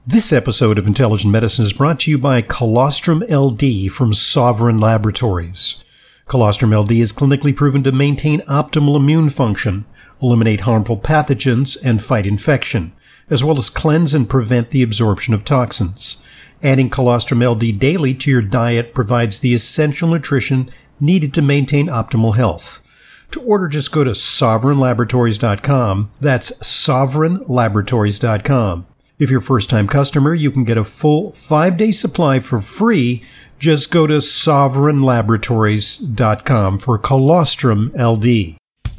This episode of Intelligent Medicine is brought to you by Colostrum LD from Sovereign Laboratories. Colostrum LD is clinically proven to maintain optimal immune function, eliminate harmful pathogens, and fight infection, as well as cleanse and prevent the absorption of toxins. Adding Colostrum LD daily to your diet provides the essential nutrition needed to maintain optimal health. To order, just go to sovereignlaboratories.com. That's sovereignlaboratories.com. If you're a first-time customer, you can get a full 5-day supply for free. Just go to sovereignlaboratories.com for Colostrum LD.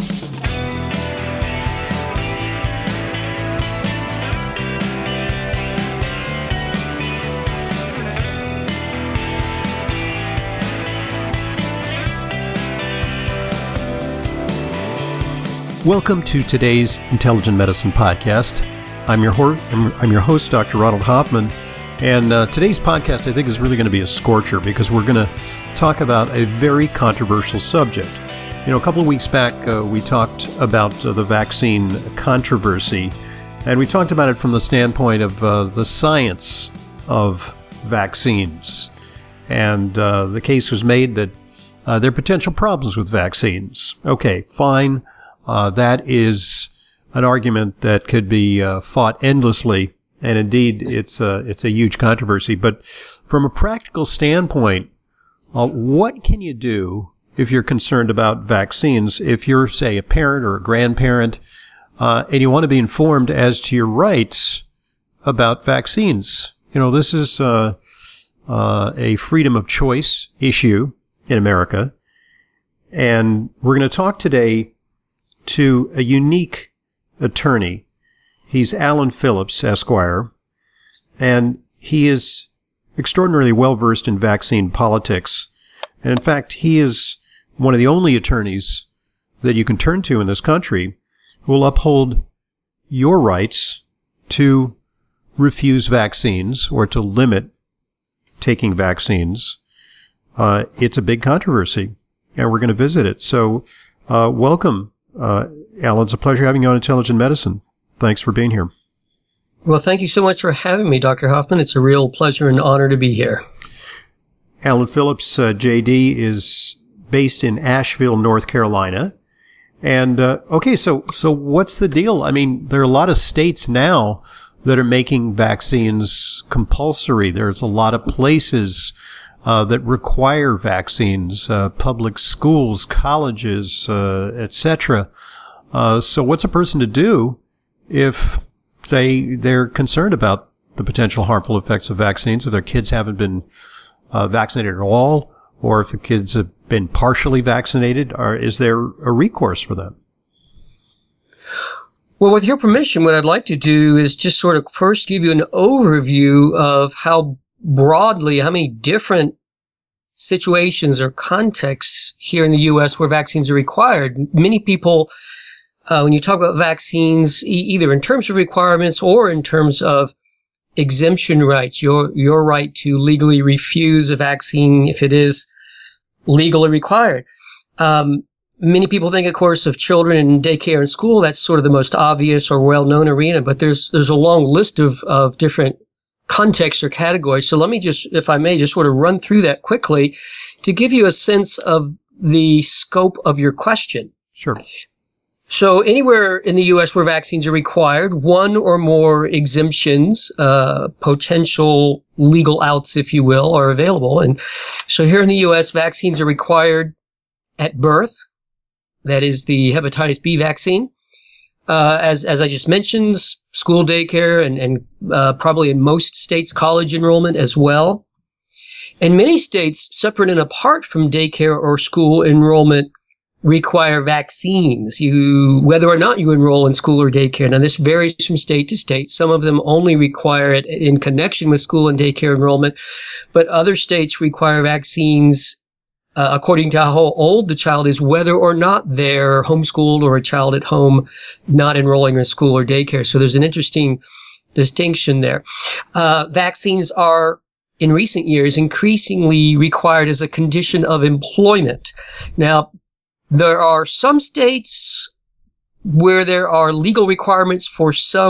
Welcome to today's Intelligent Medicine podcast. I'm your host, Dr. Ronald Hoffman, and today's podcast I think is really going to be a scorcher because we're going to talk about a very controversial subject. You know, a couple of weeks back we talked about the vaccine controversy, and we talked about it from the standpoint of the science of vaccines. And the case was made that there are potential problems with vaccines. Okay, fine. That is an argument that could be fought endlessly, and indeed it's a huge controversy. But from a practical standpoint, what can you do if you're concerned about vaccines? If you're, say, a parent or a grandparent, and you want to be informed as to your rights about vaccines? You know, this is a freedom of choice issue in America, and we're going to talk today to a unique attorney. He's Alan Phillips, Esquire, and he is extraordinarily well-versed in vaccine politics. And in fact, he is one of the only attorneys that you can turn to in this country who will uphold your rights to refuse vaccines or to limit taking vaccines. It's a big controversy, and we're going to visit it. So, welcome. Alan, it's a pleasure having you on Intelligent Medicine. Thanks for being here. Well, thank you so much for having me, Dr. Hoffman. It's a real pleasure and honor to be here. Alan Phillips, JD, is based in Asheville, North Carolina. And, okay, so what's the deal? I mean, there are a lot of states now that are making vaccines compulsory. There's a lot of places that require vaccines, public schools, colleges, etc. So what's a person to do if, say, they're concerned about the potential harmful effects of vaccines, if their kids haven't been vaccinated at all, or if the kids have been partially vaccinated? Or is there a recourse for them? Well, with your permission, what I'd like to do is just sort of first give you an overview of how many different situations or contexts here in the U.S. where vaccines are required. Many people, when you talk about vaccines, either in terms of requirements or in terms of exemption rights, your right to legally refuse a vaccine if it is legally required. Many people think, of course, of children in daycare and school. That's sort of the most obvious or well-known arena, but there's a long list of different contexts or categories. So let me just, if I may, just sort of run through that quickly to give you a sense of the scope of your question. Sure. So anywhere in the U.S. where vaccines are required, one or more exemptions, potential legal outs, if you will, are available. And so here in the U.S., vaccines are required at birth. That is the hepatitis B vaccine. As I just mentioned, school daycare and probably in most states, college enrollment as well. And many states, separate and apart from daycare or school enrollment, require vaccines, whether or not you enroll in school or daycare. Now, this varies from state to state. Some of them only require it in connection with school and daycare enrollment, but other states require vaccines according to how old the child is, whether or not they're homeschooled or a child at home not enrolling in school or daycare. So there's an interesting distinction there. Vaccines are, in recent years, increasingly required as a condition of employment. Now, there are some states where there are legal requirements for some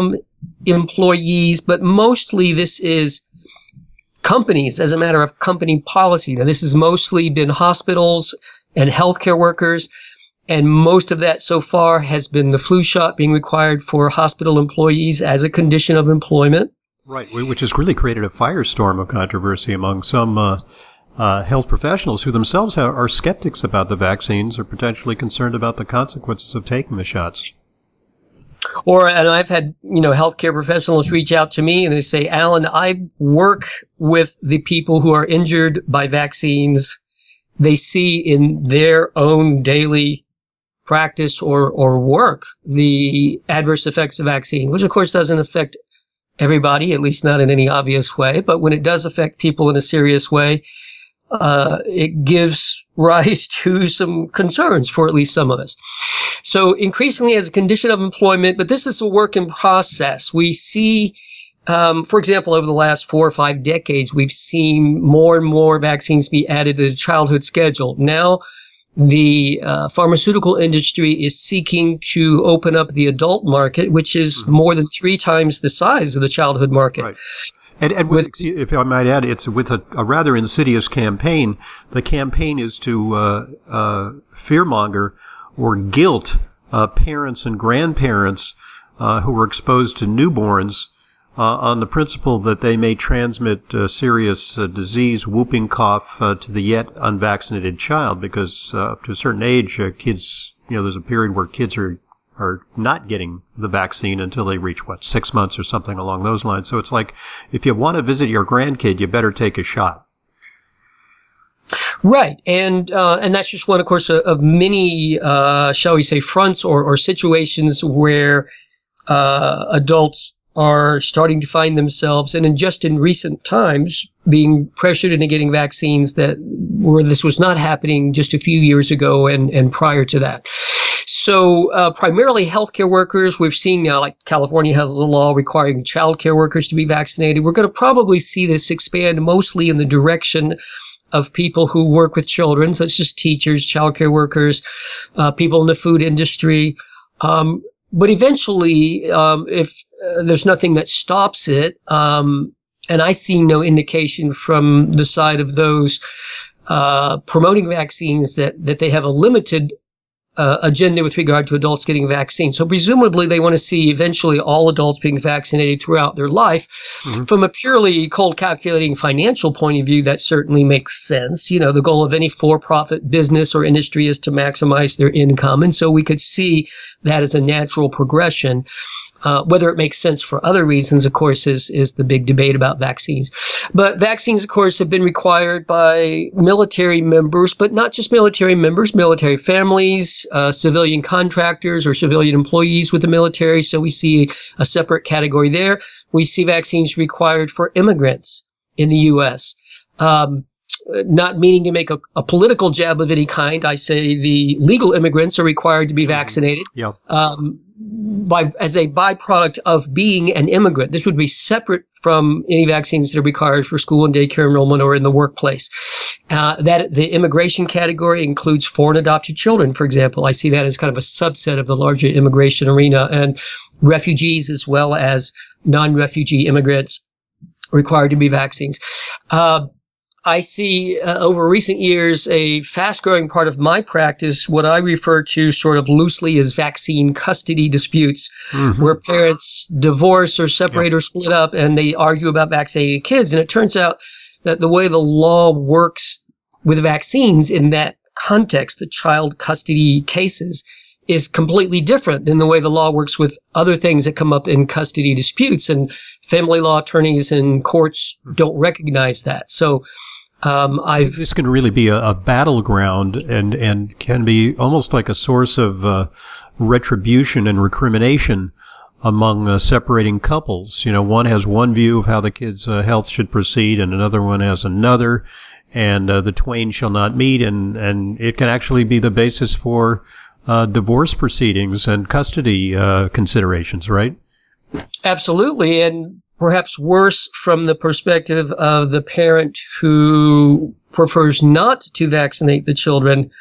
employees, but mostly this is companies as a matter of company policy. Now, this has mostly been hospitals and healthcare workers, and most of that so far has been the flu shot being required for hospital employees as a condition of employment. Right, which has really created a firestorm of controversy among some health professionals who themselves are skeptics about the vaccines or potentially concerned about the consequences of taking the shots. And I've had, healthcare professionals reach out to me and they say, Alan, I work with the people who are injured by vaccines. They see in their own daily practice or work the adverse effects of vaccine, which of course doesn't affect everybody, at least not in any obvious way. But when it does affect people in a serious way, it gives rise to some concerns for at least some of us. So increasingly as a condition of employment, but this is a work in process. We see, for example, over the last 4 or 5 decades, we've seen more and more vaccines be added to the childhood schedule. Now, the pharmaceutical industry is seeking to open up the adult market, which is more than 3 times the size of the childhood market. Right. And if I might add, it's with a rather insidious campaign. The campaign is to fearmonger or guilt parents and grandparents who are exposed to newborns on the principle that they may transmit serious disease, whooping cough, to the yet unvaccinated child, because up to a certain age, kids, there's a period where kids are not getting the vaccine until they reach, 6 months or something along those lines. So it's like, if you want to visit your grandkid, you better take a shot. Right. And that's just one, of course, of many, shall we say, fronts or situations where adults are starting to find themselves, and just in recent times, being pressured into getting vaccines where this was not happening just a few years ago and prior to that. So primarily healthcare workers. We've seen now, like California has a law requiring childcare workers to be vaccinated. We're going to probably see this expand mostly in the direction of people who work with children, such as teachers, childcare workers, people in the food industry. But eventually, if there's nothing that stops it, and I see no indication from the side of those promoting vaccines that they have a limited agenda with regard to adults getting vaccines. So presumably they want to see eventually all adults being vaccinated throughout their life. Mm-hmm. From a purely cold calculating financial point of view, that certainly makes sense. The goal of any for-profit business or industry is to maximize their income. And so we could see that as a natural progression. Whether it makes sense for other reasons, of course, is the big debate about vaccines. But vaccines, of course, have been required by military members, but not just military members, military families, civilian contractors or civilian employees with the military. So we see a separate category there. We see vaccines required for immigrants in the U.S. Not meaning to make a political jab of any kind, I say the legal immigrants are required to be vaccinated. Yeah. As a byproduct of being an immigrant. This would be separate from any vaccines that are required for school and daycare enrollment or in the workplace. That the immigration category includes foreign adopted children, for example. I see that as kind of a subset of the larger immigration arena, and refugees as well as non-refugee immigrants required to be vaccines. I see over recent years a fast-growing part of my practice, what I refer to sort of loosely as vaccine custody disputes, where parents divorce or separate or split up and they argue about vaccinating kids. And it turns out that the way the law works with vaccines in that context, the child custody cases, is completely different than the way the law works with other things that come up in custody disputes. And family law attorneys and courts don't recognize that. So this can really be a battleground and can be almost like a source of retribution and recrimination among separating couples. One has one view of how the kid's health should proceed, and another one has another, and the twain shall not meet, and it can actually be the basis for divorce proceedings and custody considerations, right? Absolutely, and perhaps worse from the perspective of the parent who prefers not to vaccinate the children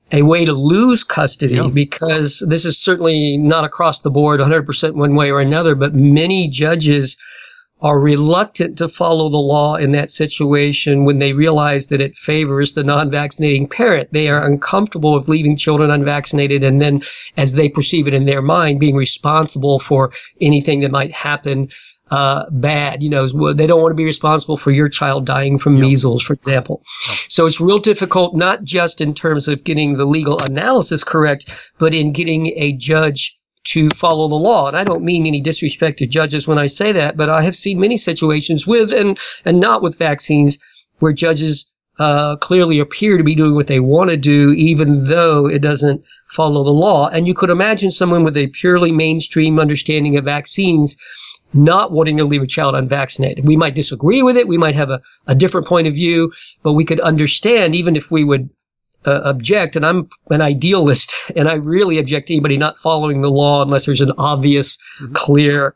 a way to lose custody, because this is certainly not across the board 100% one way or another, but many judges are reluctant to follow the law in that situation when they realize that it favors the non-vaccinating parent. They are uncomfortable with leaving children unvaccinated and then, as they perceive it in their mind, being responsible for anything that might happen bad. You know, they don't want to be responsible for your child dying from measles, for example. So it's real difficult, not just in terms of getting the legal analysis correct, but in getting a judge to follow the law. And I don't mean any disrespect to judges when I say that, but I have seen many situations with and not with vaccines where judges clearly appear to be doing what they want to do, even though it doesn't follow the law. And you could imagine someone with a purely mainstream understanding of vaccines not wanting to leave a child unvaccinated. We might disagree with it. We might have a different point of view, but we could understand, even if we would object, and I'm an idealist, and I really object to anybody not following the law unless there's an obvious, clear,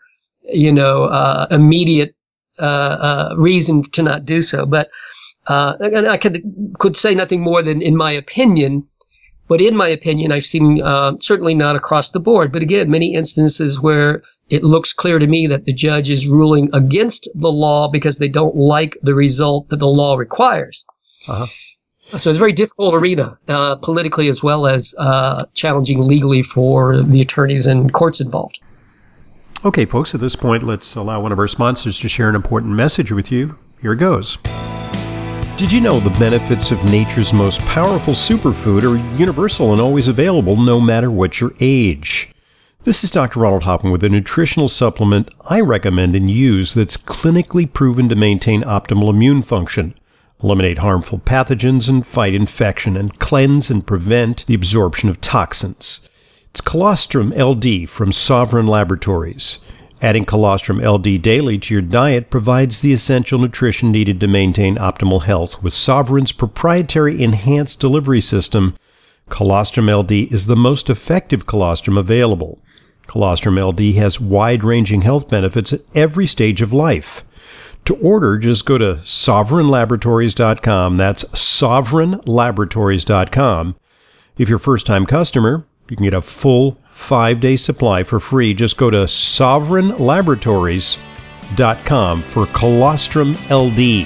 immediate reason to not do so. But and I could say nothing more than in my opinion. But in my opinion, I've seen certainly not across the board, but again, many instances where it looks clear to me that the judge is ruling against the law because they don't like the result that the law requires. So it's a very difficult arena, politically as well as challenging legally for the attorneys and courts involved. Okay, folks, at this point, let's allow one of our sponsors to share an important message with you. Here it goes. Did you know the benefits of nature's most powerful superfood are universal and always available no matter what your age? This is Dr. Ronald Hoffman with a nutritional supplement I recommend and use that's clinically proven to maintain optimal immune function, eliminate harmful pathogens, and fight infection, and cleanse and prevent the absorption of toxins. It's Colostrum LD from Sovereign Laboratories. Adding Colostrum LD daily to your diet provides the essential nutrition needed to maintain optimal health. With Sovereign's proprietary enhanced delivery system, Colostrum LD is the most effective colostrum available. Colostrum LD has wide-ranging health benefits at every stage of life. To order, just go to sovereignlaboratories.com. That's sovereignlaboratories.com. If you're a first-time customer, you can get a full 5-day supply for free. Just go to sovereignlaboratories.com for Colostrum LD.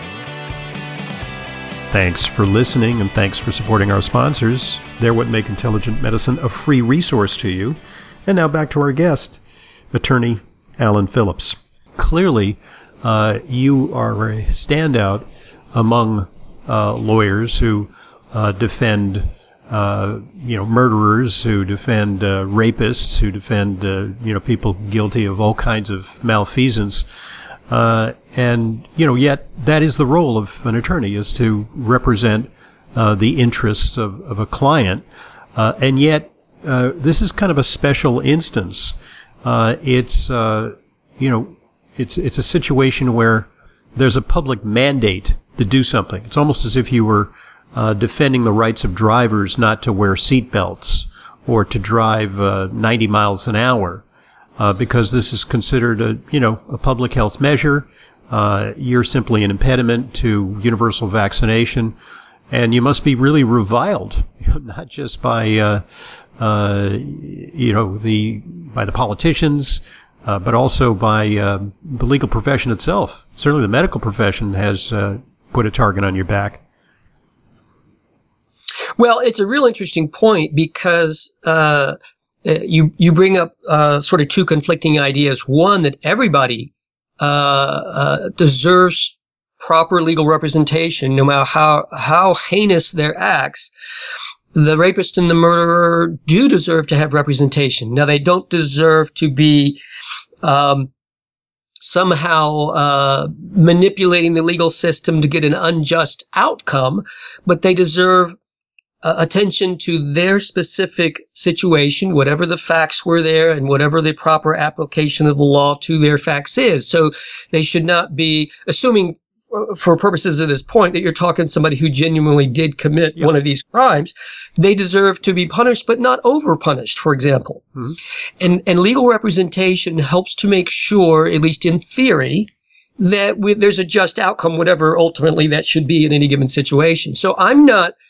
Thanks for listening, and thanks for supporting our sponsors. They're what make intelligent medicine a free resource to you. And now back to our guest, attorney Alan Phillips. Clearly, you are a standout among lawyers who defend murderers, who defend rapists, who defend people guilty of all kinds of malfeasance, and yet that is the role of an attorney, is to represent the interests of a client, and yet this is kind of a special instance. It's a situation where there's a public mandate to do something. It's almost as if you were defending the rights of drivers not to wear seatbelts or to drive 90 miles an hour, because this is considered a public health measure. You're simply an impediment to universal vaccination, and you must be really reviled, not just by by the politicians, but also by the legal profession itself. Certainly, the medical profession has put a target on your back. Well, it's a real interesting point because you bring up sort of two conflicting ideas. One, that everybody deserves proper legal representation, no matter how heinous their acts. The rapist and the murderer do deserve to have representation. Now, they don't deserve to be somehow manipulating the legal system to get an unjust outcome, but they deserve attention to their specific situation, whatever the facts were there and whatever the proper application of the law to their facts is. So they should not be assuming, for purposes of this point, that you're talking to somebody who genuinely did commit one of these crimes. They deserve to be punished, but not over-punished, for example. Mm-hmm. And legal representation helps to make sure, at least in theory, that there's a just outcome, whatever ultimately that should be in any given situation. So I'm not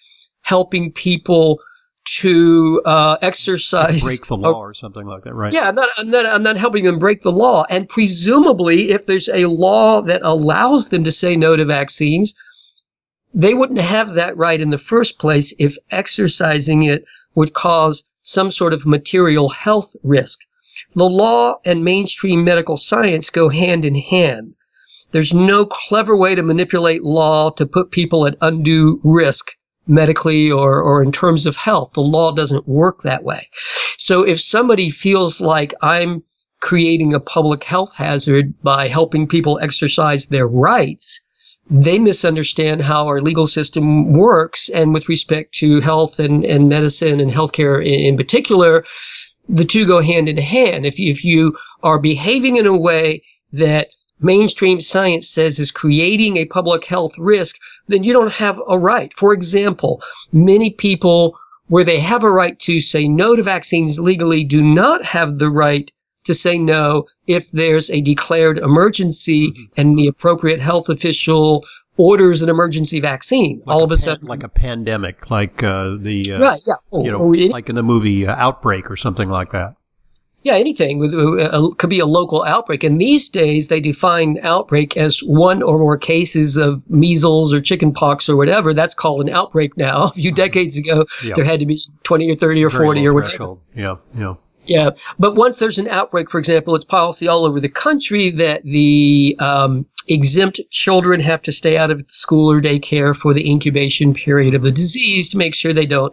helping people to exercise, break the law or something like that, right? Yeah, I'm not helping them break the law. And presumably, if there's a law that allows them to say no to vaccines, they wouldn't have that right in the first place if exercising it would cause some sort of material health risk. The law and mainstream medical science go hand in hand. There's no clever way to manipulate law to put people at undue risk medically or in terms of health. The law doesn't work that way. So if somebody feels like I'm creating a public health hazard by helping people exercise their rights, they misunderstand how our legal system works. And with respect to health and medicine and healthcare in particular, the two go hand in hand. If you are behaving in a way that mainstream science says is creating a public health risk, then you don't have a right. For example, many people where they have a right to say no to vaccines legally do not have the right to say no if there's a declared emergency and the appropriate health official orders an emergency vaccine. Like all of a sudden, like a pandemic, like right, yeah, like in the movie Outbreak or something like that. Yeah, anything could be a local outbreak. And these days, they define outbreak as one or more cases of measles or chickenpox or whatever. That's called an outbreak now. A few decades ago, there had to be 20 or 30 or 40 or whatever. Threshold. Yeah. But once there's an outbreak, for example, it's policy all over the country that the exempt children have to stay out of school or daycare for the incubation period of the disease to make sure they don't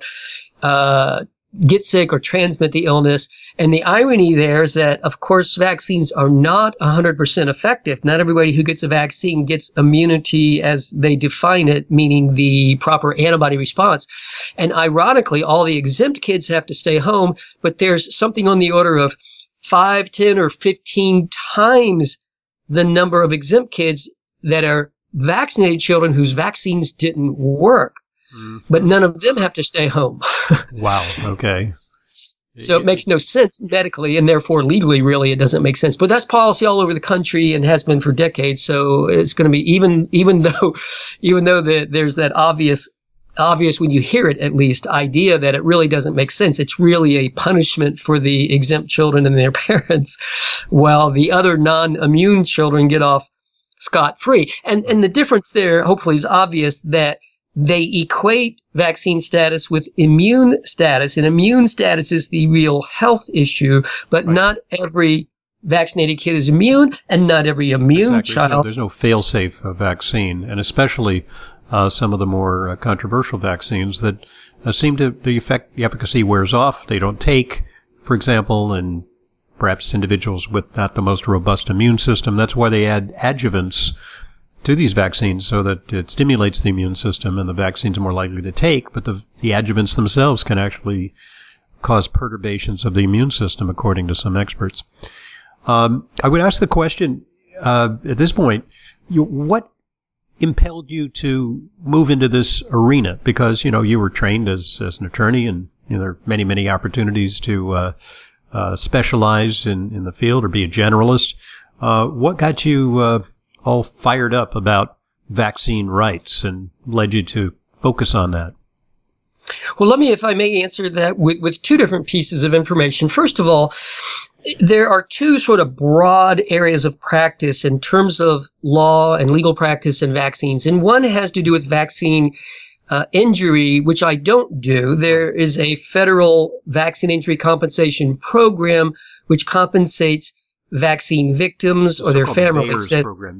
get sick or transmit the illness. And the irony there is that, of course, vaccines are not 100% effective. Not everybody who gets a vaccine gets immunity as they define it, meaning the proper antibody response. And ironically, all the exempt kids have to stay home, but there's something on the order of 5, 10, or 15 times the number of exempt kids that are vaccinated children whose vaccines didn't work. But none of them have to stay home. Wow. Okay. So it makes no sense medically, and therefore legally, really, it doesn't make sense. But that's policy all over the country and has been for decades. So it's going to be even though there's that obvious when you hear it, at least, idea that it really doesn't make sense. It's really a punishment for the exempt children and their parents, while the other non-immune children get off scot-free. And the difference there, hopefully, is obvious that they equate vaccine status with immune status, and immune status is the real health issue, but not every vaccinated kid is immune, and not every immune child. There's no fail-safe vaccine, and especially some of the more controversial vaccines that seem to, the efficacy wears off. They don't take, for example, in perhaps individuals with not the most robust immune system. That's why they add adjuvants to these vaccines so that it stimulates the immune system and the vaccine's more likely to take, but the adjuvants themselves can actually cause perturbations of the immune system, according to some experts. I would ask the question, at this point, what impelled you to move into this arena? Because, you were trained as an attorney, and there are many, many opportunities to specialize in the field or be a generalist. What got you all fired up about vaccine rights and led you to focus on that? Well, let me, if I may, answer that with two different pieces of information. First of all, there are two sort of broad areas of practice in terms of law and legal practice and vaccines. And one has to do with vaccine injury, which I don't do. There is a federal vaccine injury compensation program which compensates vaccine victims or their families. VAERS program,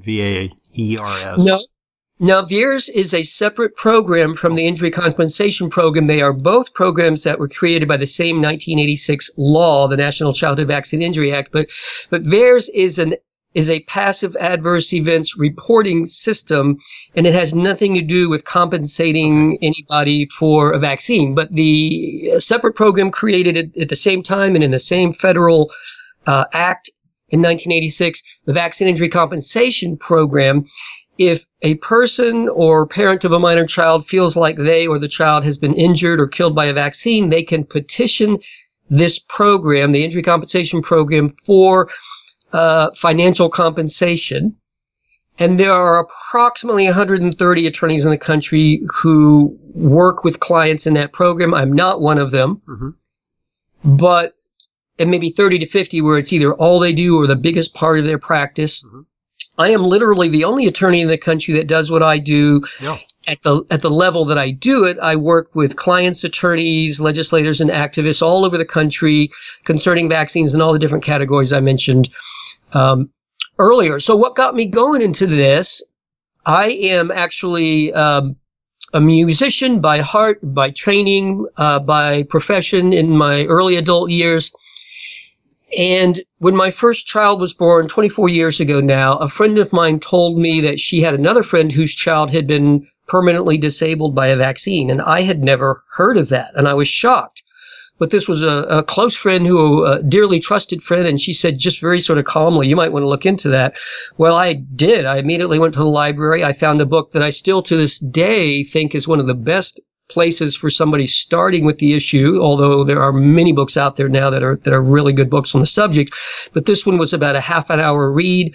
VAERS. No, VAERS is a separate program from the injury compensation program. They are both programs that were created by the same 1986 law, the National Childhood Vaccine Injury Act. But VAERS is a passive adverse events reporting system, and it has nothing to do with compensating anybody for a vaccine. But the separate program created at the same time and in the same federal act in 1986, the Vaccine Injury Compensation Program. If a person or parent of a minor child feels like they or the child has been injured or killed by a vaccine, they can petition this program, the Injury Compensation Program, for financial compensation. And there are approximately 130 attorneys in the country who work with clients in that program. I'm not one of them, but and maybe 30 to 50 where it's either all they do or the biggest part of their practice. I am literally the only attorney in the country that does what I do at the level that I do it. I work with clients, attorneys, legislators, and activists all over the country concerning vaccines and all the different categories I mentioned earlier. So what got me going into this, I am actually a musician by heart, by training, by profession in my early adult years. And when my first child was born 24 years ago now, a friend of mine told me that she had another friend whose child had been permanently disabled by a vaccine. And I had never heard of that. And I was shocked. But this was a close friend a dearly trusted friend. And she said just very sort of calmly, you might want to look into that. Well, I did. I immediately went to the library. I found a book that I still to this day think is one of the best places for somebody starting with the issue, although there are many books out there now that are really good books on the subject. But this one was about a half an hour read.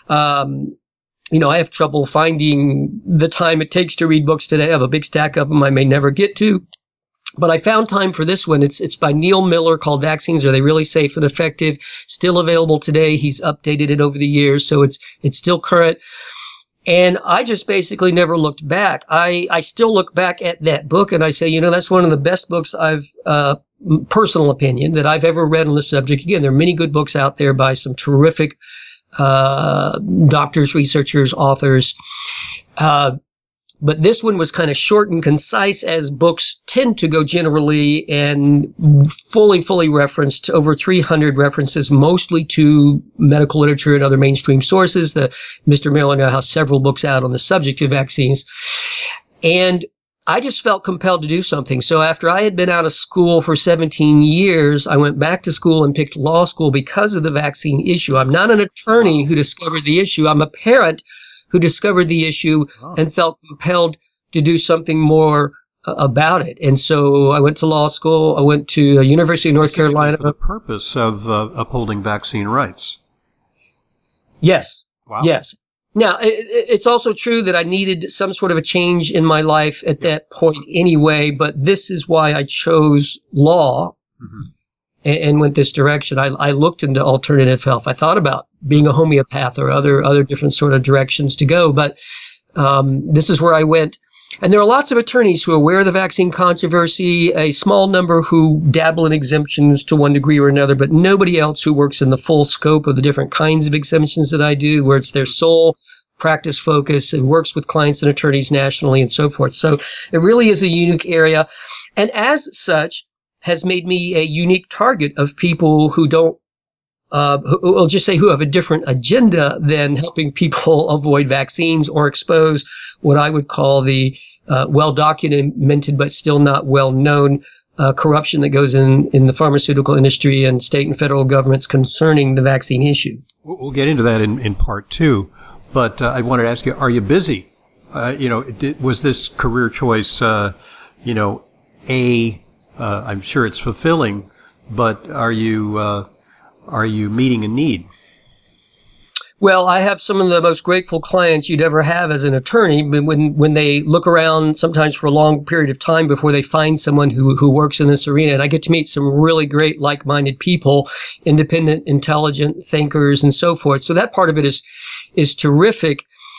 I have trouble finding the time it takes to read books today. I have a big stack of them I may never get to. But I found time for this one. It's by Neil Miller called Vaccines, Are They Really Safe and Effective? Still available today. He's updated it over the years, so it's still current. And I just basically never looked back. I still look back at that book and I say, that's one of the best books I've, personal opinion, that I've ever read on the subject. Again, there are many good books out there by some terrific doctors, researchers, authors. But this one was kind of short and concise, as books tend to go generally, and fully referenced, over 300 references, mostly to medical literature and other mainstream sources. Mr. Miller now has several books out on the subject of vaccines. And I just felt compelled to do something. So after I had been out of school for 17 years, I went back to school and picked law school because of the vaccine issue. I'm not an attorney who discovered the issue. I'm a parent who discovered the issue and felt compelled to do something more about it. And so I went to law school. I went to University of North Carolina. For the purpose of upholding vaccine rights. Yes. Wow. Yes. Now, it's also true that I needed some sort of a change in my life at that point anyway, but this is why I chose law and went this direction. I looked into alternative health. I thought about being a homeopath or other different sort of directions to go, but this is where I went. And there are lots of attorneys who are aware of the vaccine controversy, a small number who dabble in exemptions to one degree or another, but nobody else who works in the full scope of the different kinds of exemptions that I do, where it's their sole practice focus and works with clients and attorneys nationally and so forth. So it really is a unique area. And as such, has made me a unique target of people who don't, who have a different agenda than helping people avoid vaccines or expose what I would call the well-documented but still not well-known corruption that goes in the pharmaceutical industry and state and federal governments concerning the vaccine issue. We'll get into that in part two, but I wanted to ask you, are you busy? Was this career choice, I'm sure it's fulfilling, but are you meeting a need? Well, I have some of the most grateful clients you'd ever have as an attorney. When they look around, sometimes for a long period of time before they find someone who works in this arena, and I get to meet some really great, like-minded people, independent, intelligent thinkers, and so forth. So that part of it is terrific.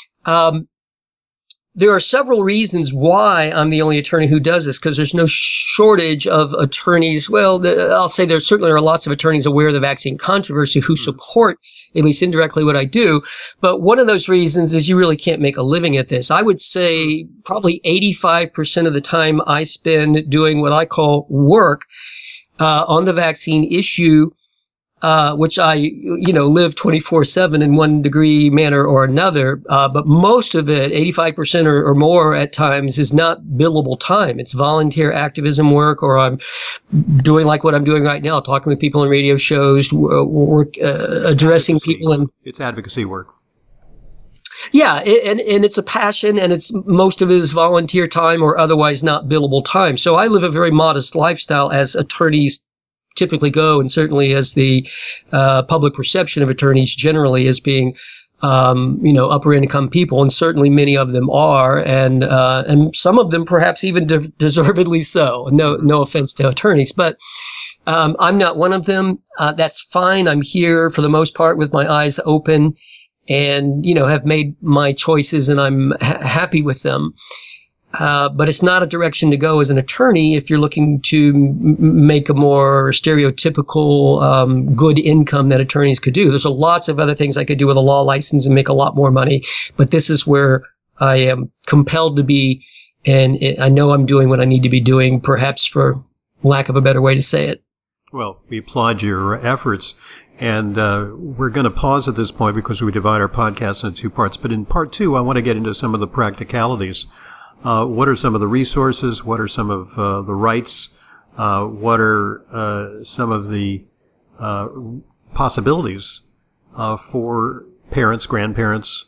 There are several reasons why I'm the only attorney who does this, because there's no shortage of attorneys. Well, I'll say there certainly are lots of attorneys aware of the vaccine controversy who support, at least indirectly, what I do. But one of those reasons is you really can't make a living at this. I would say probably 85% of the time I spend doing what I call work on the vaccine issue, which I, live 24/7 in one degree, manner or another. But most of it, 85% or more at times, is not billable time. It's volunteer activism work, or I'm doing like what I'm doing right now, talking with people on radio shows, addressing people. It's advocacy work. Yeah, and it's a passion, and most of it is volunteer time or otherwise not billable time. So I live a very modest lifestyle, as attorneys typically go, and certainly as the public perception of attorneys generally as being upper income people, and certainly many of them are, and some of them perhaps even deservedly so. No offense to attorneys, but I'm not one of them. That's fine. I'm here for the most part with my eyes open, and have made my choices, and I'm happy with them. But it's not a direction to go as an attorney if you're looking to make a more stereotypical good income that attorneys could do. There's lots of other things I could do with a law license and make a lot more money, but this is where I am compelled to be, and I know I'm doing what I need to be doing, perhaps for lack of a better way to say it. Well, we applaud your efforts, and we're going to pause at this point because we divide our podcast into two parts. But in part two, I want to get into some of the practicalities. What are some of the resources? What are some of the rights? What are some of the possibilities for parents, grandparents,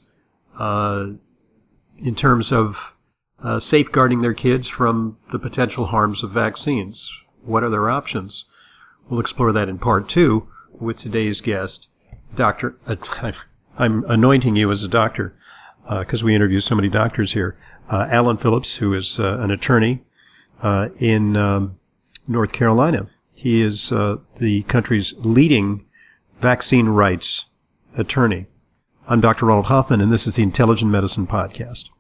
in terms of safeguarding their kids from the potential harms of vaccines? What are their options? We'll explore that in part two with today's guest, Dr. I'm anointing you as a doctor because we interview so many doctors here. Alan Phillips, who is an attorney in North Carolina. He is the country's leading vaccine rights attorney. I'm Dr. Ronald Hoffman, and this is the Intelligent Medicine Podcast.